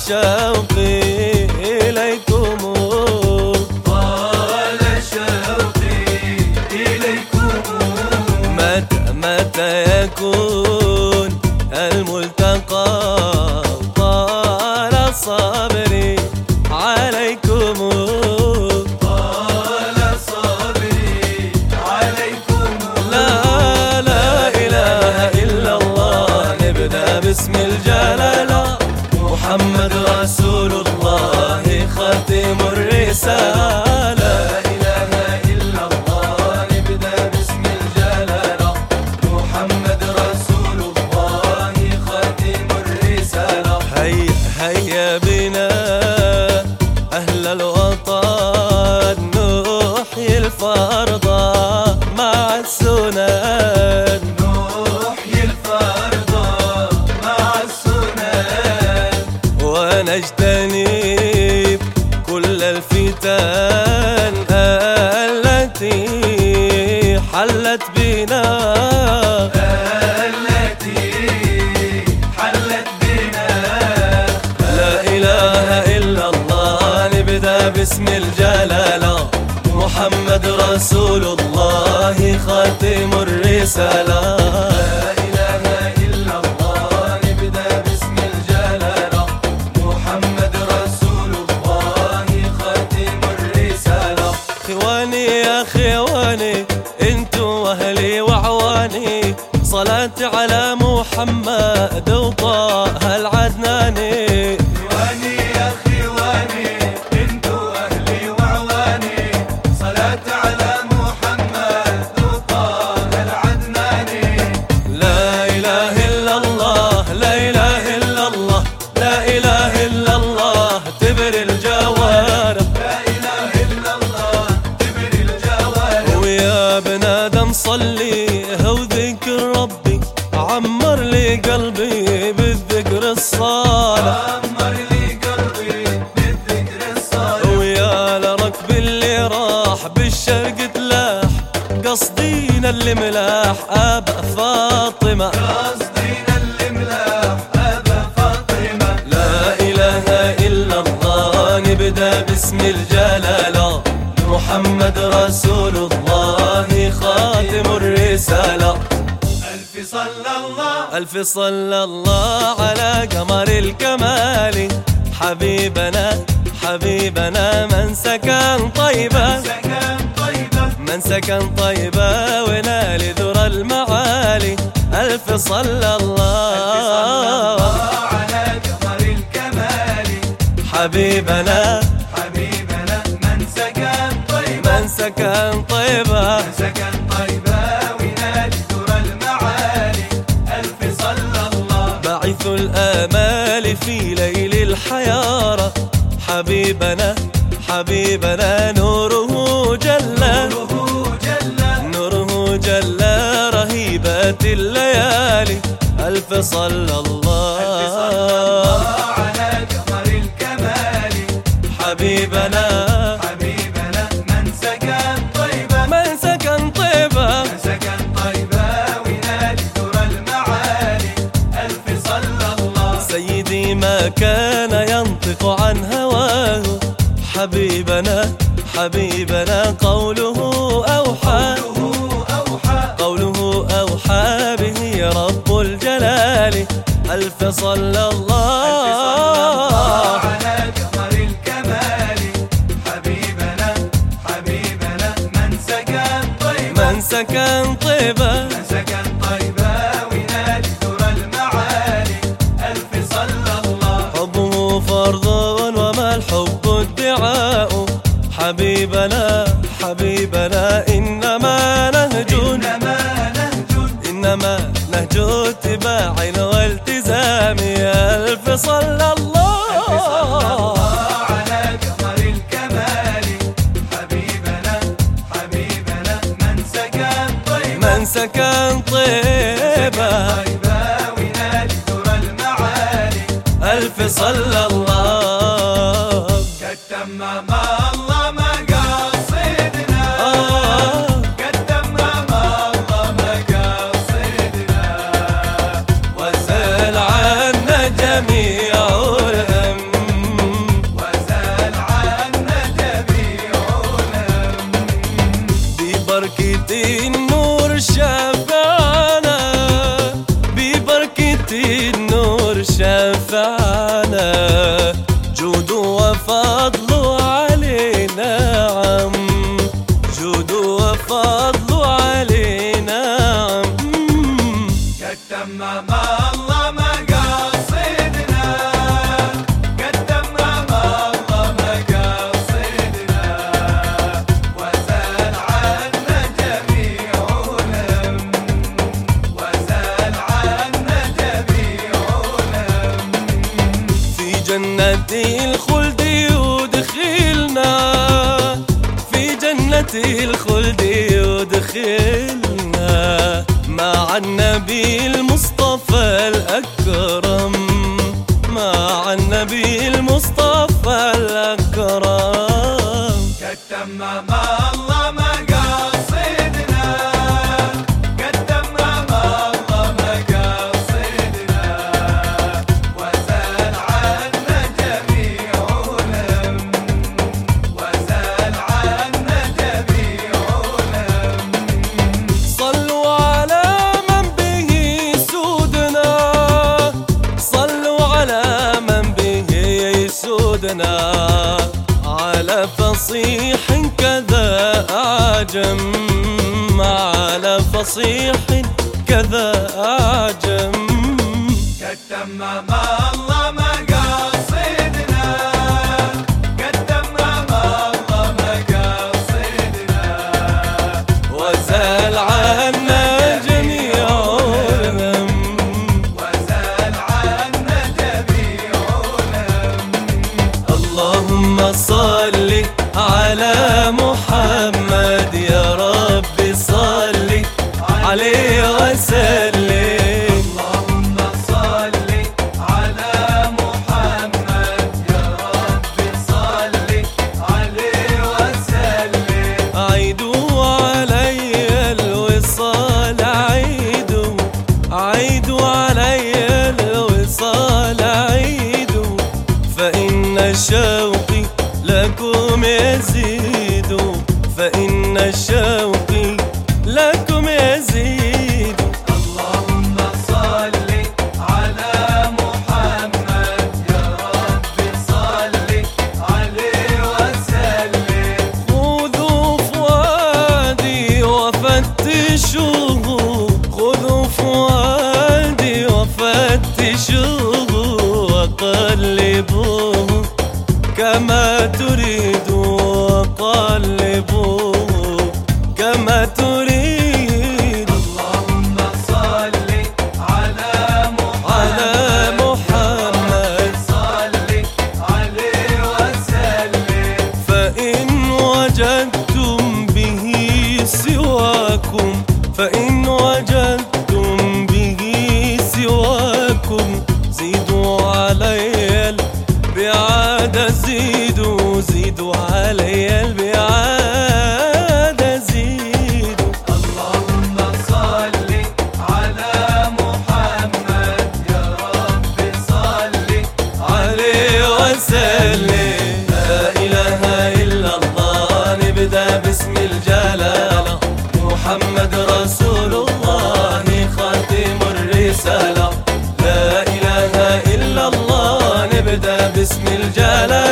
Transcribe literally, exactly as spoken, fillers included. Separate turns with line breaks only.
شوقي إليكم،
طال شوقي إليكم.
متى متى يكون الملتقى؟ طال صبري عليكم،
طال صبري عليكم.
لا لا إله إلا الله. نبدأ باسم الجلالة، محمد رسول الله خاتم الرسالة.
لا إله إلا الله. نبدأ باسم الجلالة، محمد رسول الله خاتم الرسالة.
هيا هيا بنا أهل الوطن نحيي الفرض مع السنن،
نحيي الفرض مع السنن.
ونجتنب كل الفتن التي حلت بنا،
التي حلت بنا.
لا إله إلا الله. نبدأ باسم الجلالة، محمد رسول الله خاتم الرسالة.
لا إله إلا الله. نبدأ باسم الجلالة، محمد رسول الله خاتم الرسالة.
خواني يا خواني انتو اهلي وعواني، صلاتي على محمد وطه العدناني.
خواني يا خواني انتو أهلي وعواني، صلاة على محمد وطه العدناني.
لا إله إلا الله، لا إله إلا الله، لا إله إلا الله تبري الجوارح.
لا إله إلا الله تبري الجوارح.
ويا ابن آدم صلي وذكر ربي، عمر لي قلبي بالذكر الصالح،
عمر لي قلبي بالذكر الصالح.
ويا لركب اللي راح بالشرق تلاح، قصدينا اللي ملاح أبا فاطمة،
قصدينا الملاح أبا فاطمة.
لا إله إلا الله. نبدأ باسم الجلالة، محمد رسول الله خاتم الرسالة.
ألف صلى الله
ألف صلى الله على قمر الكمال، حبيبنا حبيبنا من سكن طيبة،
سكن طيبة.
من سكن طيبة ونال ذرى المعالي. ألف صلى الله
على قمر الكمال،
حبيبنا
حبيبنا من سكن طيبة،
من سكن طيبة.
من سكن طيبة ونال ذرى المعالي. ألف صلى الله.
باعث الآمال في ليل الحيارى، حبيبنا حبيبنا نوره جل،
نوره جل،
نوره جل رهيبات الليالي. ألف صلى الله
على قمر الكمال،
حبيبنا
حبيبنا من سكن طيبة،
من سكن طيبة.
من سكن طيبة ونال ذرى المعالي. ألف صلى الله.
سيدي ما كان ينطق عن هواه، حبيبنا حبيبنا قوله أوحى،
قوله أوحى،
قوله أوحى به رب الجلال. ألف صلى الله
على قمر الكمال، حبيبنا حبيبنا من سكن طيبة،
من سكن طيبة.
من سكن طيبة ونال ذرى المعالي. ألف صلى الله.
حبه فرض وما الحب ادعاء، حبيبنا حبيبنا إنما نهج،
إنما نهج،
إنما نهج اتباع والتزام. ألف صلى الله
على قمر الكمال، حبيبنا حبيبنا من سكن طيبة،
من سكن طيبة.
طيبة ونال ذرى المعالي.
ألف صلى الله.
قد تمم الله مقاصدنا،
آه
قد تمم الله مقاصدنا.
وزال عنا جميع الهم، نفعنا جود وفضل علينا عم، جود وفضل علينا عم.
قد تمم الله مقاصدنا، قد تمم الله مقاصدنا، وزال عنا جميع الهم، وزال عنا جميع الهم.
في جنة الخلد يدخلنا، في جنة الخلد يدخلنا مع النبي المصطفى الأكرم، مع النبي المصطفى الأكرم.
قد تمم الله مقاصدنا، قد تمم الله مقاصدنا، وزال عنا جميع الهم، وزال عنا جميع الهم.
صلوا على من به يسودنا، صلوا على من به يسودنا، على فصيح كذا أعجم، على فصيح كذا أعجم.
قد تمم الله مقاصدنا، قد تمم الله مقاصدنا،
وزال عنا جميع الهم،
وزال عنا جميع الهم.
اللهم صل على محمد يا رب صل عليه وسلم.
اللهم صل على محمد يا رب صل عليه وسلم.
عيدوا علي الوصال، عيدوا عيدوا علي الوصال، عيدوا فإن شوقي لكم يزيد، فإن شوقي لكم يزيد.
اللهم صل على محمد يا رب صل عليه وسلم.
خذوا فؤادي وفتشوه، خذوا فؤادي وفتشوه، وقلبوه كما تريدوا، وقلبوه كما تريد.
اللهم صل على
على
محمد
محمد
صل عليه وسلم.
فإن وجدتم به سواكم، فإن وجدتم به سواكم، زيدوا علي البعاد، زيدوا زيدوا علي البعاد، زيدوا.
اللهم صل على محمد يا رب صل
عليه وسلم. لا إله إلا الله، نبدأ باسم الجلالة، محمد رسول الله خاتم الرسالة. لا إله إلا الله، نبدأ باسم الجلالة.